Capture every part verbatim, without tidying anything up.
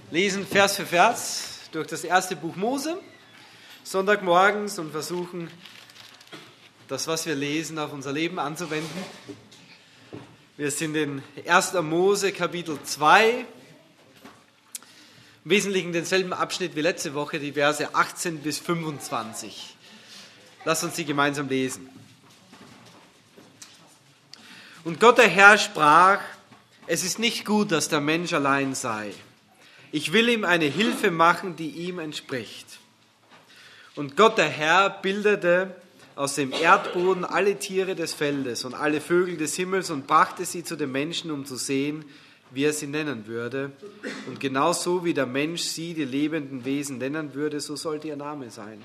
lesen Vers für Vers durch das erste Buch Mose, Sonntagmorgens, und versuchen, das, was wir lesen, auf unser Leben anzuwenden. Wir sind in erster Mose, Kapitel zwei, im Wesentlichen denselben Abschnitt wie letzte Woche, die Verse achtzehn bis fünfundzwanzig. Lasst uns sie gemeinsam lesen. Und Gott der Herr sprach: Es ist nicht gut, dass der Mensch allein sei. Ich will ihm eine Hilfe machen, die ihm entspricht. Und Gott der Herr bildete aus dem Erdboden alle Tiere des Feldes und alle Vögel des Himmels und brachte sie zu dem Menschen, um zu sehen, wie er sie nennen würde. Und genauso wie der Mensch sie, die lebenden Wesen, nennen würde, so sollte ihr Name sein.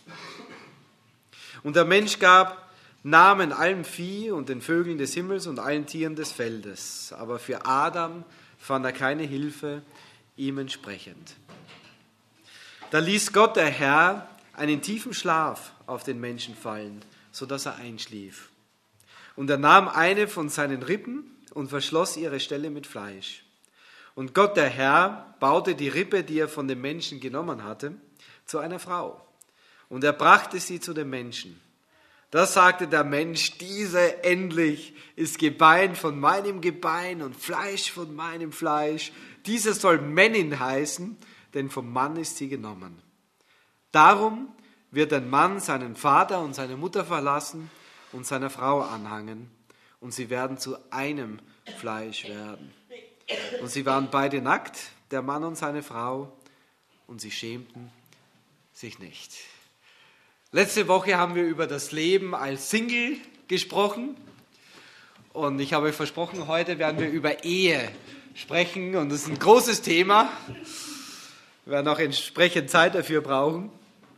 Und der Mensch gab Namen allem Vieh und den Vögeln des Himmels und allen Tieren des Feldes. Aber für Adam fand er keine Hilfe, ihm entsprechend. Da ließ Gott der Herr einen tiefen Schlaf auf den Menschen fallen, sodass er einschlief. Und er nahm eine von seinen Rippen und verschloss ihre Stelle mit Fleisch. Und Gott der Herr baute die Rippe, die er von dem Menschen genommen hatte, zu einer Frau. Und er brachte sie zu dem Menschen. Da sagte der Mensch: Diese endlich ist Gebein von meinem Gebein und Fleisch von meinem Fleisch. Diese soll Männin heißen, denn vom Mann ist sie genommen. Darum wird ein Mann seinen Vater und seine Mutter verlassen und seiner Frau anhangen, und sie werden zu einem Fleisch werden. Und sie waren beide nackt, der Mann und seine Frau, und sie schämten sich nicht. Letzte Woche haben wir über das Leben als Single gesprochen, und ich habe euch versprochen, heute werden wir über Ehe sprechen, und das ist ein großes Thema. Wir werden auch entsprechend Zeit dafür brauchen.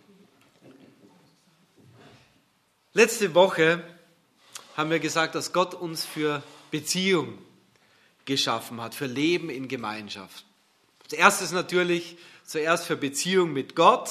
Letzte Woche haben wir gesagt, dass Gott uns für Beziehung geschaffen hat, für Leben in Gemeinschaft. Das erste ist natürlich zuerst für Beziehung mit Gott.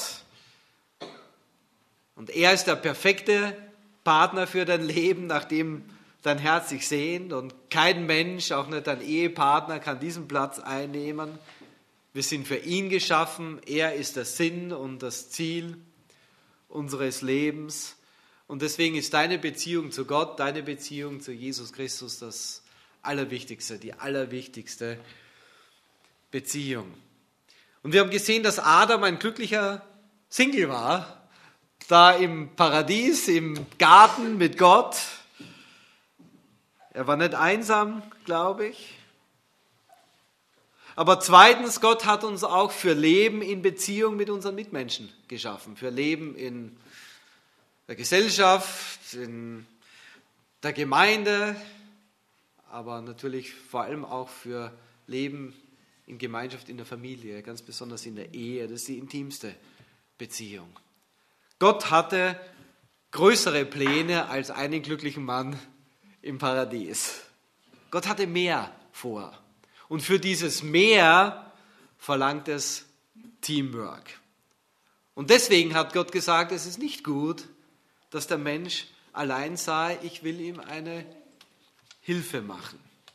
Und er ist der perfekte Partner für dein Leben, nach dem dein Herz sich sehnt. Und kein Mensch, auch nicht dein Ehepartner, kann diesen Platz einnehmen. Wir sind für ihn geschaffen. Er ist der Sinn und das Ziel unseres Lebens. Und deswegen ist deine Beziehung zu Gott, deine Beziehung zu Jesus Christus das Allerwichtigste, die allerwichtigste Beziehung. Und wir haben gesehen, dass Adam ein glücklicher Single war, da im Paradies, im Garten mit Gott. Er war nicht einsam, glaube ich. Aber zweitens, Gott hat uns auch für Leben in Beziehung mit unseren Mitmenschen geschaffen, für Leben in der Gesellschaft, in der Gemeinde, aber natürlich vor allem auch für Leben in Gemeinschaft in der Familie, ganz besonders in der Ehe. Das ist die intimste Beziehung. Gott hatte größere Pläne als einen glücklichen Mann im Paradies. Gott hatte mehr vor. Und für dieses Mehr verlangt es Teamwork. Und deswegen hat Gott gesagt, es ist nicht gut, dass der Mensch allein sei. Ich will ihm eine Hilfe machen.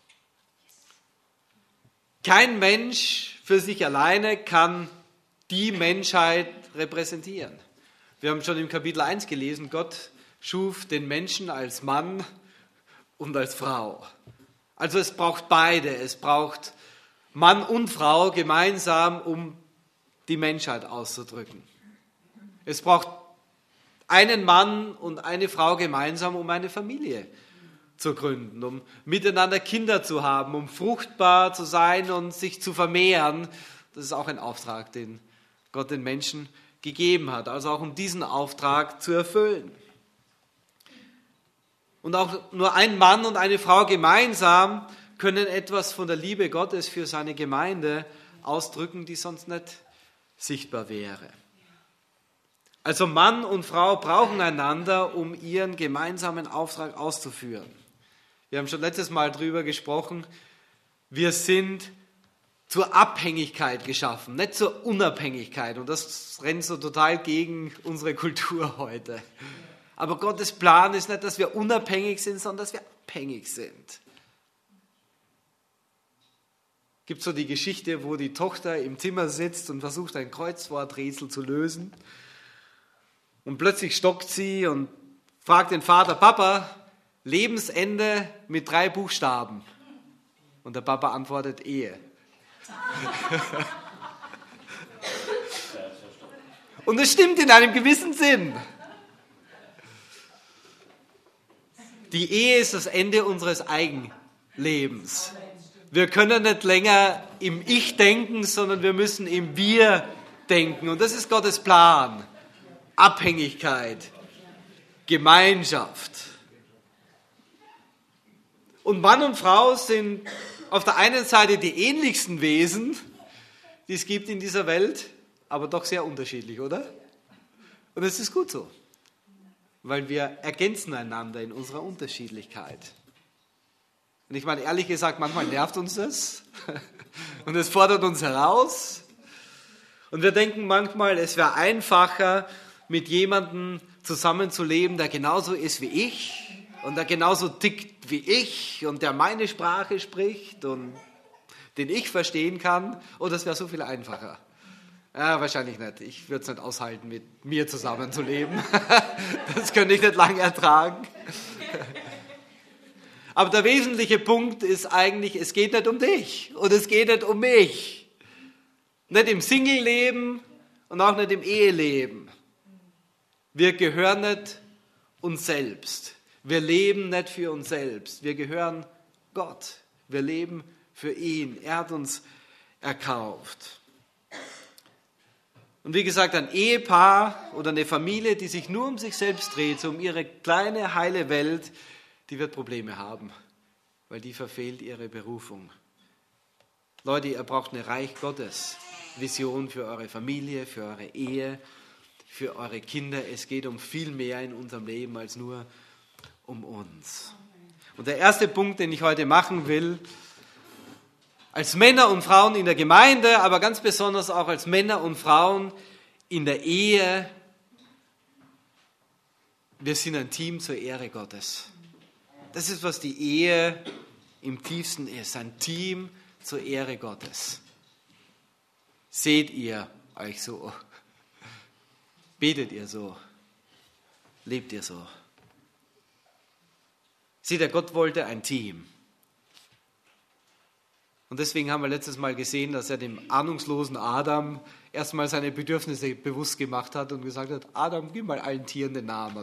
Kein Mensch für sich alleine kann die Menschheit repräsentieren. Wir haben schon im Kapitel eins gelesen, Gott schuf den Menschen als Mann und als Frau. Also es braucht beide. Es braucht Mann und Frau gemeinsam, um die Menschheit auszudrücken. Es braucht einen Mann und eine Frau gemeinsam, um eine Familie zu gründen, um miteinander Kinder zu haben, um fruchtbar zu sein und sich zu vermehren. Das ist auch ein Auftrag, den Gott den Menschen gegeben hat, also auch um diesen Auftrag zu erfüllen. Und auch nur ein Mann und eine Frau gemeinsam können etwas von der Liebe Gottes für seine Gemeinde ausdrücken, die sonst nicht sichtbar wäre. Also Mann und Frau brauchen einander, um ihren gemeinsamen Auftrag auszuführen. Wir haben schon letztes Mal darüber gesprochen, wir sind zur Abhängigkeit geschaffen, nicht zur Unabhängigkeit. Und das rennt so total gegen unsere Kultur heute. Aber Gottes Plan ist nicht, dass wir unabhängig sind, sondern dass wir abhängig sind. Gibt so die Geschichte, wo die Tochter im Zimmer sitzt und versucht, ein Kreuzworträtsel zu lösen. Und plötzlich stockt sie und fragt den Vater, Papa, Lebensende mit drei Buchstaben. Und der Papa antwortet, Ehe. Und es stimmt in einem gewissen Sinn. Die Ehe ist das Ende unseres Eigenlebens. Wir können nicht länger im Ich denken, sondern wir müssen im Wir denken. Und das ist Gottes Plan. Abhängigkeit, Gemeinschaft. Und Mann und Frau sind auf der einen Seite die ähnlichsten Wesen, die es gibt in dieser Welt, aber doch sehr unterschiedlich, oder? Und es ist gut so, weil wir ergänzen einander in unserer Unterschiedlichkeit. Und ich meine, ehrlich gesagt, manchmal nervt uns das und es fordert uns heraus. Und wir denken manchmal, es wäre einfacher, mit jemandem zusammenzuleben, der genauso ist wie ich und der genauso tickt wie ich und der meine Sprache spricht und den ich verstehen kann. Oh, das wäre so viel einfacher. Ja, wahrscheinlich nicht. Ich würde es nicht aushalten, mit mir zusammenzuleben. Das könnte ich nicht lange ertragen. Aber der wesentliche Punkt ist eigentlich, es geht nicht um dich und es geht nicht um mich. Nicht im Single-Leben und auch nicht im Eheleben. Wir gehören nicht uns selbst. Wir leben nicht für uns selbst. Wir gehören Gott. Wir leben für ihn. Er hat uns erkauft. Und wie gesagt, ein Ehepaar oder eine Familie, die sich nur um sich selbst dreht, so um ihre kleine, heile Welt, die wird Probleme haben, weil die verfehlt ihre Berufung. Leute, ihr braucht eine Reich Gottes Vision für eure Familie, für eure Ehe, für eure Kinder. Es geht um viel mehr in unserem Leben als nur um uns. Und der erste Punkt, den ich heute machen will, als Männer und Frauen in der Gemeinde, aber ganz besonders auch als Männer und Frauen in der Ehe, wir sind ein Team zur Ehre Gottes. Das ist, was die Ehe im tiefsten ist, ein Team zur Ehre Gottes. Seht ihr euch so? Betet ihr so? Lebt ihr so? Seht ihr, Gott wollte ein Team. Und deswegen haben wir letztes Mal gesehen, dass er dem ahnungslosen Adam erstmal seine Bedürfnisse bewusst gemacht hat und gesagt hat, Adam, gib mal allen Tieren den Namen.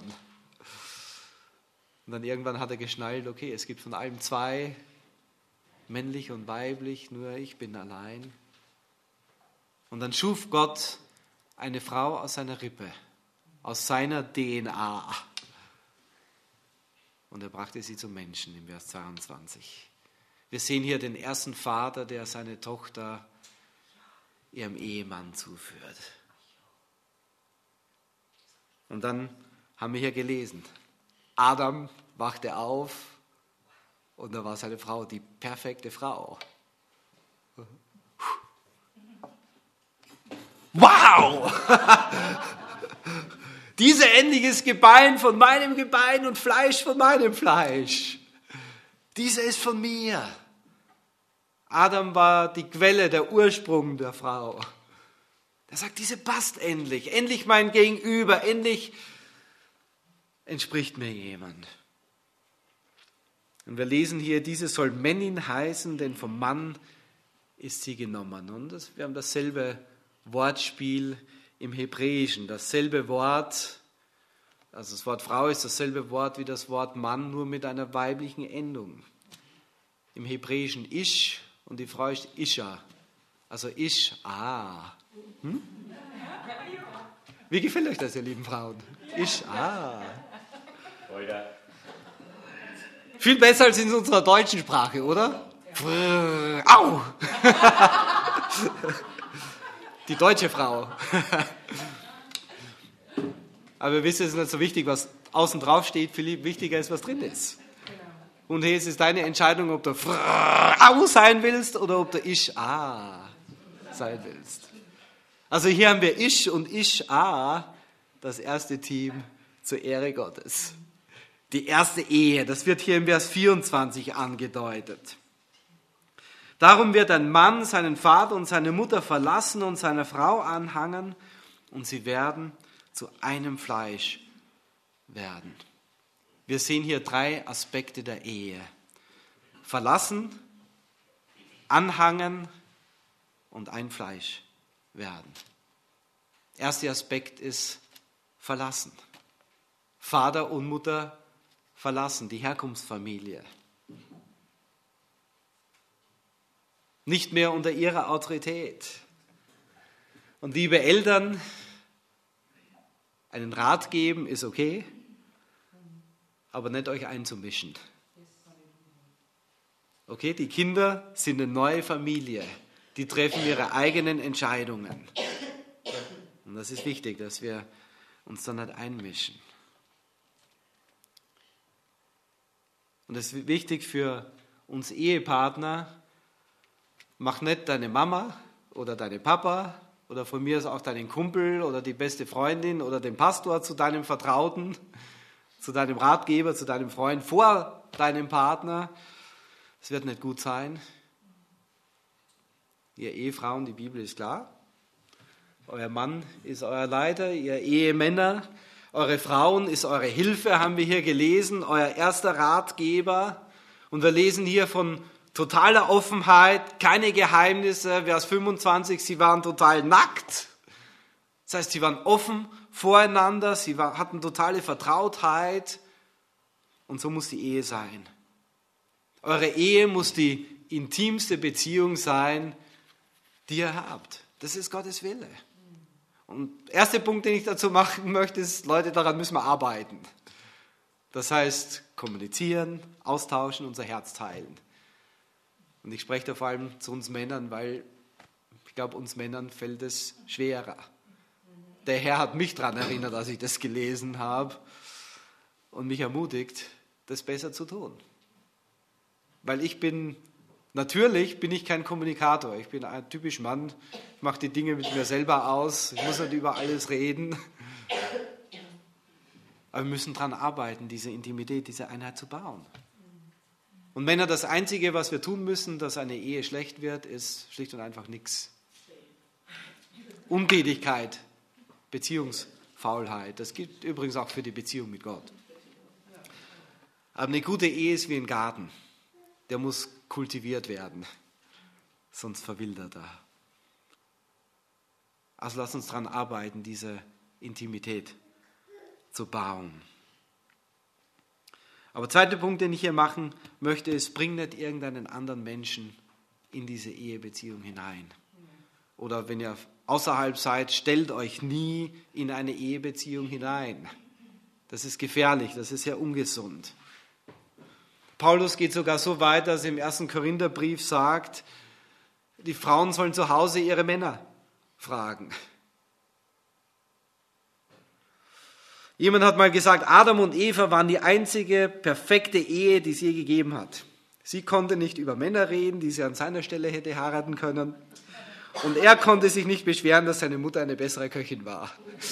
Und dann irgendwann hat er geschnallt, okay, es gibt von allem zwei, männlich und weiblich, nur ich bin allein. Und dann schuf Gott eine Frau aus seiner Rippe, aus seiner D N A. Und er brachte sie zum Menschen im Vers zweiundzwanzig. Wir sehen hier den ersten Vater, der seine Tochter ihrem Ehemann zuführt. Und dann haben wir hier gelesen, Adam wachte auf und da war seine Frau die perfekte Frau. Wow! Diese endiges Gebein von meinem Gebein und Fleisch von meinem Fleisch. Diese ist von mir. Adam war die Quelle, der Ursprung der Frau. Er sagt, diese passt endlich. Endlich mein Gegenüber. Endlich entspricht mir jemand. Und wir lesen hier, diese soll Männin heißen, denn vom Mann ist sie genommen. Und das, wir haben dasselbe Wortspiel im Hebräischen, dasselbe Wort, also das Wort Frau ist dasselbe Wort wie das Wort Mann, nur mit einer weiblichen Endung. Im Hebräischen Ish und die Frau ist Isha, also Ish, ah. Hm? Wie gefällt euch das, ihr lieben Frauen? Ish, ah. Viel besser als in unserer deutschen Sprache, oder? Au! Die deutsche Frau. Aber ihr wisst, es ist nicht so wichtig, was außen drauf steht, viel wichtiger ist, was drin ist. Und hier ist es deine Entscheidung, ob du Au sein willst oder ob du Ish A sein willst. Also hier haben wir Ish und Ish A, das erste Team zur Ehre Gottes. Die erste Ehe, das wird hier im Vers vierundzwanzig angedeutet. Darum wird ein Mann seinen Vater und seine Mutter verlassen und seiner Frau anhangen, und sie werden zu einem Fleisch werden. Wir sehen hier drei Aspekte der Ehe. Verlassen, anhangen und ein Fleisch werden. Erster Aspekt ist verlassen. Vater und Mutter verlassen, die Herkunftsfamilie. Nicht mehr unter ihrer Autorität. Und liebe Eltern, einen Rat geben ist okay, aber nicht euch einzumischen. Okay, die Kinder sind eine neue Familie. Die treffen ihre eigenen Entscheidungen. Und das ist wichtig, dass wir uns da nicht einmischen. Und es ist wichtig für uns Ehepartner, mach nicht deine Mama oder deine Papa oder von mir aus auch deinen Kumpel oder die beste Freundin oder den Pastor zu deinem Vertrauten, zu deinem Ratgeber, zu deinem Freund vor deinem Partner. Es wird nicht gut sein. Ihr Ehefrauen, die Bibel ist klar. Euer Mann ist euer Leiter, ihr Ehemänner. Eure Frauen ist eure Hilfe, haben wir hier gelesen, euer erster Ratgeber. Und wir lesen hier von totaler Offenheit, keine Geheimnisse. Vers fünfundzwanzig, sie waren total nackt. Das heißt, sie waren offen voreinander, sie war, hatten totale Vertrautheit. Und so muss die Ehe sein. Eure Ehe muss die intimste Beziehung sein, die ihr habt. Das ist Gottes Wille. Und der erste Punkt, den ich dazu machen möchte, ist, Leute, daran müssen wir arbeiten. Das heißt, kommunizieren, austauschen, unser Herz teilen. Und ich spreche da vor allem zu uns Männern, weil ich glaube, uns Männern fällt es schwerer. Der Herr hat mich daran erinnert, als ich das gelesen habe und mich ermutigt, das besser zu tun. Weil ich bin, natürlich bin ich kein Kommunikator. Ich bin ein typisch Mann. Ich mache die Dinge mit mir selber aus. Ich muss nicht über alles reden. Aber wir müssen daran arbeiten, diese Intimität, diese Einheit zu bauen. Und Männer, das Einzige, was wir tun müssen, dass eine Ehe schlecht wird, ist schlicht und einfach nichts. Untätigkeit, Beziehungsfaulheit. Das gilt übrigens auch für die Beziehung mit Gott. Aber eine gute Ehe ist wie ein Garten. Der muss kultiviert werden, sonst verwildert er. Also lasst uns daran arbeiten, diese Intimität zu bauen. Aber der zweite Punkt, den ich hier machen möchte, ist, bring nicht irgendeinen anderen Menschen in diese Ehebeziehung hinein. Oder wenn ihr außerhalb seid, stellt euch nie in eine Ehebeziehung hinein. Das ist gefährlich, das ist ja ungesund. Paulus geht sogar so weit, dass er im ersten Korintherbrief sagt, die Frauen sollen zu Hause ihre Männer fragen. Jemand hat mal gesagt, Adam und Eva waren die einzige perfekte Ehe, die es je gegeben hat. Sie konnte nicht über Männer reden, die sie an seiner Stelle hätte heiraten können. Und er konnte sich nicht beschweren, dass seine Mutter eine bessere Köchin war.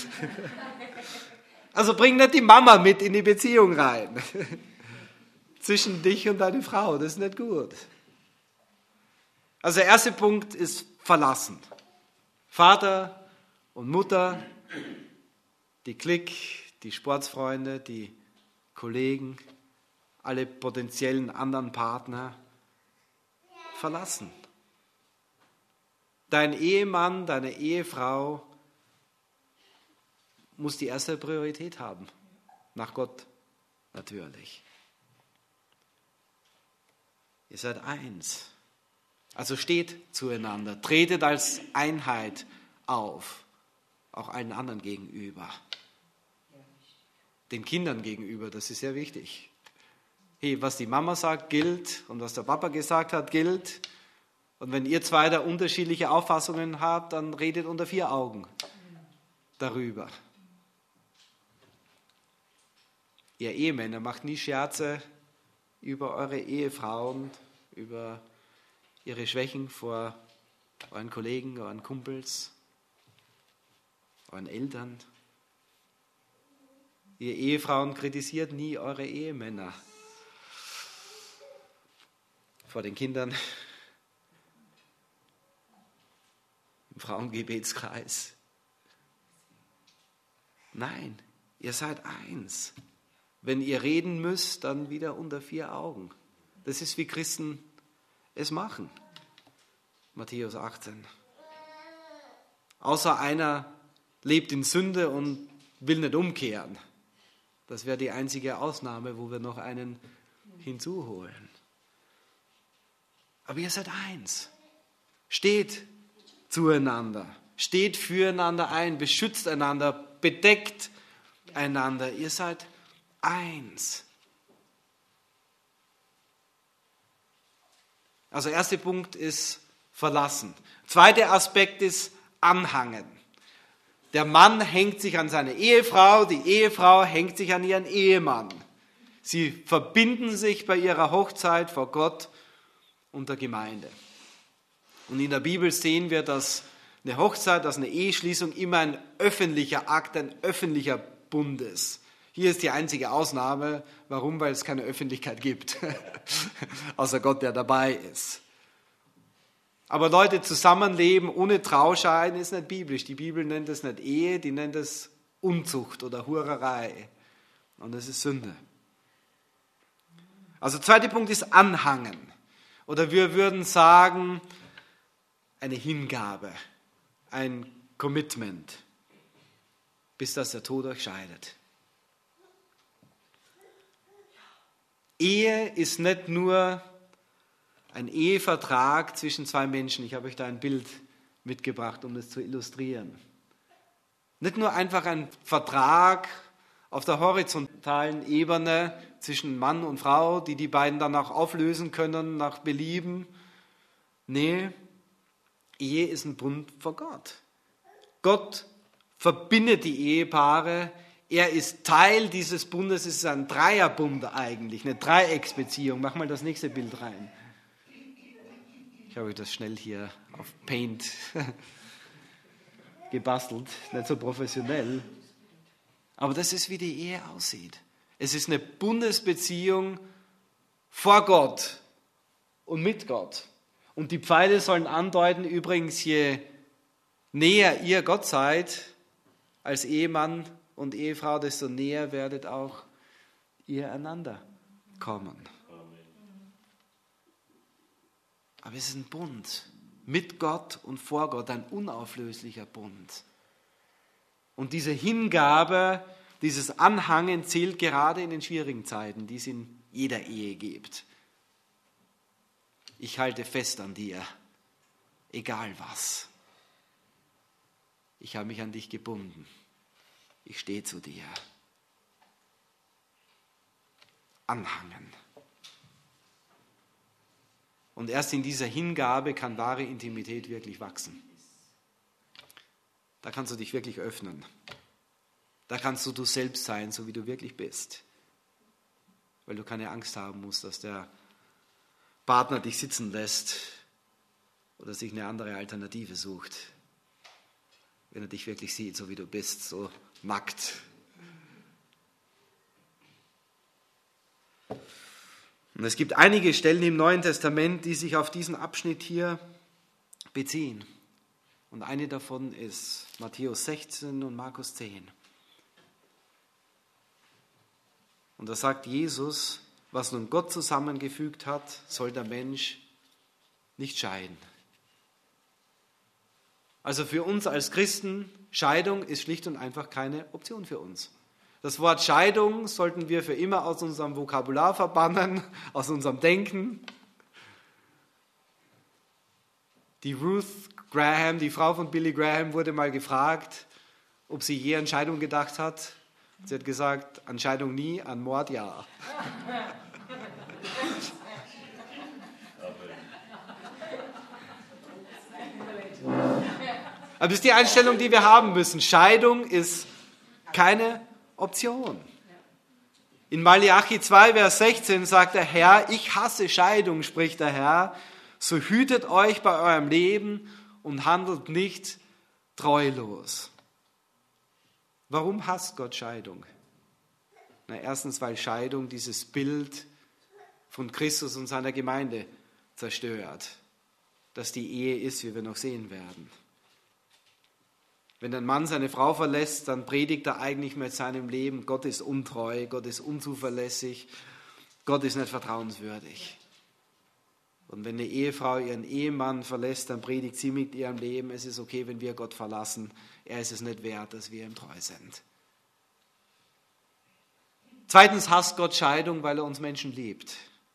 Also bring nicht die Mama mit in die Beziehung rein. Zwischen dich und deine Frau, das ist nicht gut. Also der erste Punkt ist verlassen. Vater und Mutter, die Clique, die Sportsfreunde, die Kollegen, alle potenziellen anderen Partner verlassen. Dein Ehemann, deine Ehefrau muss die erste Priorität haben. Nach Gott natürlich. Ihr seid eins. Also steht zueinander, tretet als Einheit auf, auch allen anderen gegenüber. Den Kindern gegenüber, das ist sehr wichtig. Hey, was die Mama sagt, gilt und was der Papa gesagt hat, gilt. Und wenn ihr zwei da unterschiedliche Auffassungen habt, dann redet unter vier Augen darüber. Ihr Ehemänner macht nie Scherze über eure Ehefrauen, über ihre Schwächen vor euren Kollegen, euren Kumpels, euren Eltern. Ihr Ehefrauen kritisiert nie eure Ehemänner vor den Kindern. Frauengebetskreis. Nein, ihr seid eins. Wenn ihr reden müsst, dann wieder unter vier Augen. Das ist, wie Christen es machen. Matthäus achtzehn. Außer einer lebt in Sünde und will nicht umkehren. Das wäre die einzige Ausnahme, wo wir noch einen hinzuholen. Aber ihr seid eins. Steht zueinander. Steht füreinander ein. Beschützt einander. Bedeckt einander. Ihr seid eins. Also erster Punkt ist verlassen. Zweiter Aspekt ist anhangen. Der Mann hängt sich an seine Ehefrau, die Ehefrau hängt sich an ihren Ehemann. Sie verbinden sich bei ihrer Hochzeit vor Gott und der Gemeinde. Und in der Bibel sehen wir, dass eine Hochzeit, dass eine Eheschließung immer ein öffentlicher Akt, ein öffentlicher Bund ist. Hier ist die einzige Ausnahme. Warum? Weil es keine Öffentlichkeit gibt, außer Gott, der dabei ist. Aber Leute, zusammenleben ohne Trauschein ist nicht biblisch. Die Bibel nennt es nicht Ehe, die nennt es Unzucht oder Hurerei. Und das ist Sünde. Also zweiter Punkt ist anhangen. Oder wir würden sagen, eine Hingabe, ein Commitment, bis dass der Tod euch scheidet. Ehe ist nicht nur ein Ehevertrag zwischen zwei Menschen. Ich habe euch da ein Bild mitgebracht, um das zu illustrieren. Nicht nur einfach ein Vertrag auf der horizontalen Ebene zwischen Mann und Frau, die die beiden dann auch auflösen können nach Belieben. Nee, Ehe ist ein Bund vor Gott. Gott verbindet die Ehepaare. Er ist Teil dieses Bundes. Es ist ein Dreierbund eigentlich, eine Dreiecksbeziehung. Mach mal das nächste Bild rein. Ich habe das schnell hier auf Paint gebastelt, nicht so professionell. Aber das ist, wie die Ehe aussieht. Es ist eine Bundesbeziehung vor Gott und mit Gott. Und die Pfeile sollen andeuten, übrigens, je näher ihr Gott seid, als Ehemann und Ehefrau, desto näher werdet auch ihr einander kommen. Aber es ist ein Bund mit Gott und vor Gott, ein unauflöslicher Bund. Und diese Hingabe, dieses Anhangen zählt gerade in den schwierigen Zeiten, die es in jeder Ehe gibt. Ich halte fest an dir, egal was. Ich habe mich an dich gebunden. Ich stehe zu dir. Anhangen. Und erst in dieser Hingabe kann wahre Intimität wirklich wachsen. Da kannst du dich wirklich öffnen. Da kannst du du selbst sein, so wie du wirklich bist. Weil du keine Angst haben musst, dass der Partner dich sitzen lässt oder sich eine andere Alternative sucht. Wenn er dich wirklich sieht, so wie du bist, so nackt. Und es gibt einige Stellen im Neuen Testament, die sich auf diesen Abschnitt hier beziehen. Und eine davon ist Matthäus sechzehn und Markus zehn. Und da sagt Jesus, was nun Gott zusammengefügt hat, soll der Mensch nicht scheiden. Also für uns als Christen, Scheidung ist schlicht und einfach keine Option für uns. Das Wort Scheidung sollten wir für immer aus unserem Vokabular verbannen, aus unserem Denken. Die Ruth Graham, die Frau von Billy Graham, wurde mal gefragt, ob sie je an Scheidung gedacht hat. Sie hat gesagt, an Scheidung nie, an Mord ja. Aber das ist die Einstellung, die wir haben müssen. Scheidung ist keine Option. In Malachi zwei, Vers sechzehn sagt der Herr, ich hasse Scheidung, spricht der Herr, so hütet euch bei eurem Leben und handelt nicht treulos. Warum hasst Gott Scheidung? Na, erstens, weil Scheidung dieses Bild von Christus und seiner Gemeinde zerstört, dass die Ehe ist, wie wir noch sehen werden. Wenn ein Mann seine Frau verlässt, dann predigt er eigentlich mit seinem Leben, Gott ist untreu, Gott ist unzuverlässig, Gott ist nicht vertrauenswürdig. Und wenn eine Ehefrau ihren Ehemann verlässt, dann predigt sie mit ihrem Leben, es ist okay, wenn wir Gott verlassen, er ist es nicht wert, dass wir ihm treu sind. Zweitens hasst Gott Scheidung, weil er uns Menschen liebt.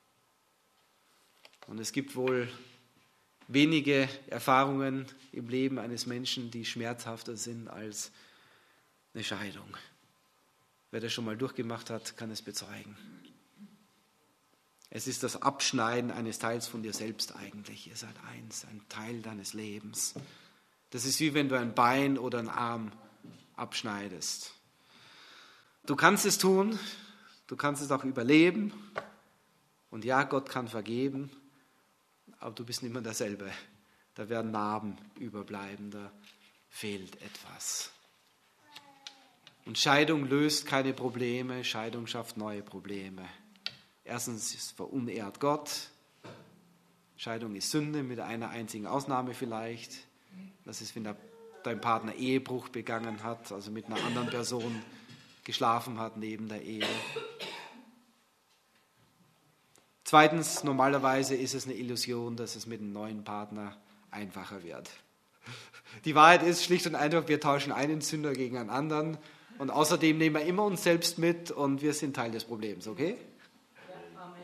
Und es gibt wohl wenige Erfahrungen im Leben eines Menschen, die schmerzhafter sind als eine Scheidung. Wer das schon mal durchgemacht hat, kann es bezeugen. Es ist das Abschneiden eines Teils von dir selbst eigentlich. Ihr seid eins, ein Teil deines Lebens. Das ist wie wenn du ein Bein oder einen Arm abschneidest. Du kannst es tun, du kannst es auch überleben. Und ja, Gott kann vergeben, aber du bist nicht mehr derselbe. Da werden Narben überbleiben, da fehlt etwas. Und Scheidung löst keine Probleme, Scheidung schafft neue Probleme. Erstens, es verunehrt Gott. Scheidung ist Sünde, mit einer einzigen Ausnahme vielleicht. Das ist, wenn der, dein Partner Ehebruch begangen hat, also mit einer anderen Person geschlafen hat neben der Ehe. Zweitens, normalerweise ist es eine Illusion, dass es mit einem neuen Partner einfacher wird. Die Wahrheit ist schlicht und einfach, wir tauschen einen Sünder gegen einen anderen und außerdem nehmen wir immer uns selbst mit und wir sind Teil des Problems, okay? Ja, Amen.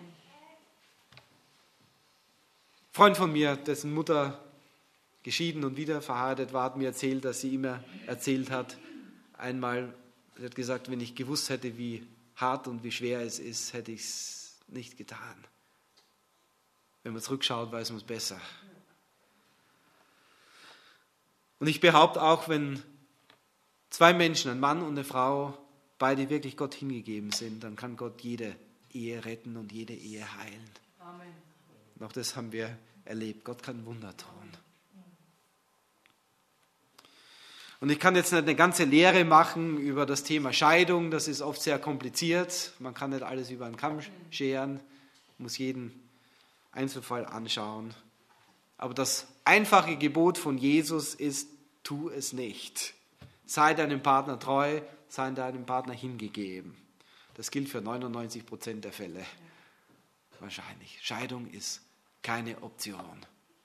Ein Freund von mir, dessen Mutter geschieden und wieder verheiratet war, hat mir erzählt, dass sie immer erzählt hat, einmal, sie hat gesagt, wenn ich gewusst hätte, wie hart und wie schwer es ist, hätte ich es nicht getan. Wenn man zurückschaut, weiß man es besser. Und ich behaupte auch, wenn zwei Menschen, ein Mann und eine Frau, beide wirklich Gott hingegeben sind, dann kann Gott jede Ehe retten und jede Ehe heilen. Amen. Und auch das haben wir erlebt. Gott kann Wunder tun. Und ich kann jetzt nicht eine ganze Lehre machen über das Thema Scheidung. Das ist oft sehr kompliziert. Man kann nicht alles über einen Kamm scheren. Man muss jeden Einzelfall anschauen. Aber das einfache Gebot von Jesus ist, tu es nicht. Sei deinem Partner treu, sei deinem Partner hingegeben. Das gilt für neunundneunzig Prozent der Fälle. Wahrscheinlich. Scheidung ist keine Option.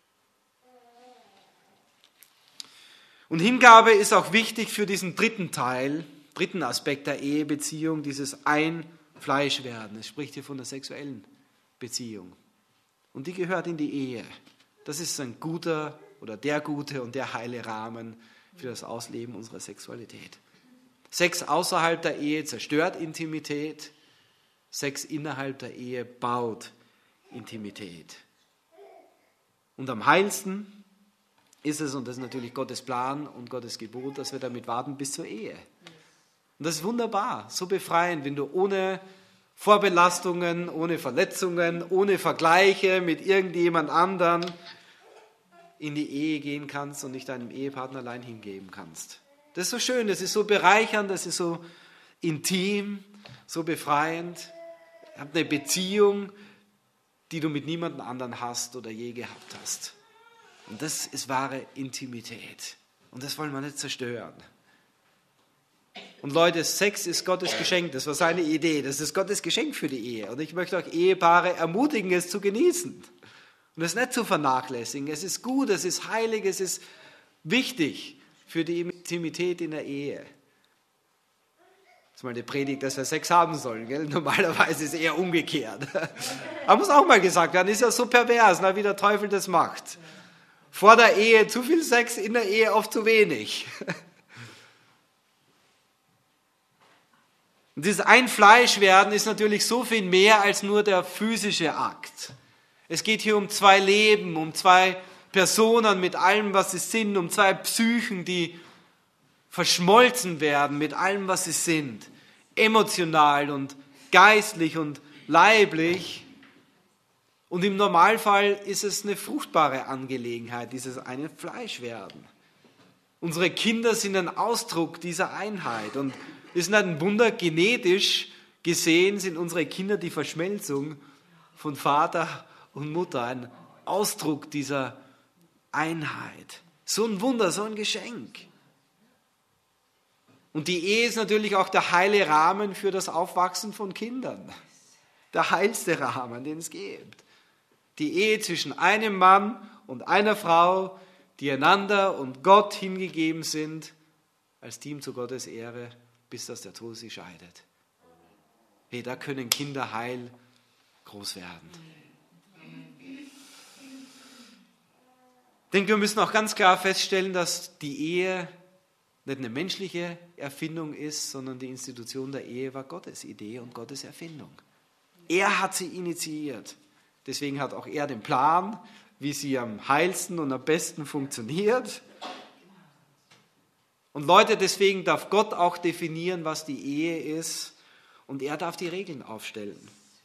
Und Hingabe ist auch wichtig für diesen dritten Teil, dritten Aspekt der Ehebeziehung, dieses Ein-Fleisch-Werden. Es spricht hier von der sexuellen Beziehung. Und die gehört in die Ehe. Das ist ein guter oder der gute und der heile Rahmen für das Ausleben unserer Sexualität. Sex außerhalb der Ehe zerstört Intimität. Sex innerhalb der Ehe baut Intimität. Und am heilsten ist es, und das ist natürlich Gottes Plan und Gottes Gebot, dass wir damit warten bis zur Ehe. Und das ist wunderbar, so befreiend, wenn du ohne Vorbelastungen, ohne Verletzungen, ohne Vergleiche mit irgendjemand anderen in die Ehe gehen kannst und dich deinem Ehepartner allein hingeben kannst. Das ist so schön, das ist so bereichernd, das ist so intim, so befreiend. Ihr habt eine Beziehung, die du mit niemandem anderen hast oder je gehabt hast. Und das ist wahre Intimität. Und das wollen wir nicht zerstören. Und Leute, Sex ist Gottes Geschenk. Das war seine Idee. Das ist Gottes Geschenk für die Ehe. Und ich möchte auch Ehepaare ermutigen, es zu genießen. Und es nicht zu vernachlässigen. Es ist gut, es ist heilig, es ist wichtig für die Intimität in der Ehe. Das ist mal eine Predigt, dass wir Sex haben sollen. Gell? Normalerweise ist es eher umgekehrt. Aber muss auch mal gesagt werden, ist ja so pervers, wie der Teufel das macht. Vor der Ehe zu viel Sex, in der Ehe oft zu wenig. Und dieses Ein-Fleisch-Werden ist natürlich so viel mehr als nur der physische Akt. Es geht hier um zwei Leben, um zwei Personen mit allem, was sie sind, um zwei Psychen, die verschmolzen werden mit allem, was sie sind. Emotional und geistlich und leiblich. Und im Normalfall ist es eine fruchtbare Angelegenheit, dieses eine Fleischwerden. Unsere Kinder sind ein Ausdruck dieser Einheit. Und ist nicht ein Wunder, genetisch gesehen sind unsere Kinder die Verschmelzung von Vater und Mutter, ein Ausdruck dieser Einheit. So ein Wunder, so ein Geschenk. Und die Ehe ist natürlich auch der heile Rahmen für das Aufwachsen von Kindern. Der heilste Rahmen, den es gibt. Die Ehe zwischen einem Mann und einer Frau, die einander und Gott hingegeben sind, als Team zu Gottes Ehre, bis dass der Tod sie scheidet. Hey, da können Kinder heil groß werden. Ich denke, wir müssen auch ganz klar feststellen, dass die Ehe nicht eine menschliche Erfindung ist, sondern die Institution der Ehe war Gottes Idee und Gottes Erfindung. Er hat sie initiiert. Deswegen hat auch er den Plan, wie sie am heilsten und am besten funktioniert. Und Leute, deswegen darf Gott auch definieren, was die Ehe ist, und er darf die Regeln aufstellen.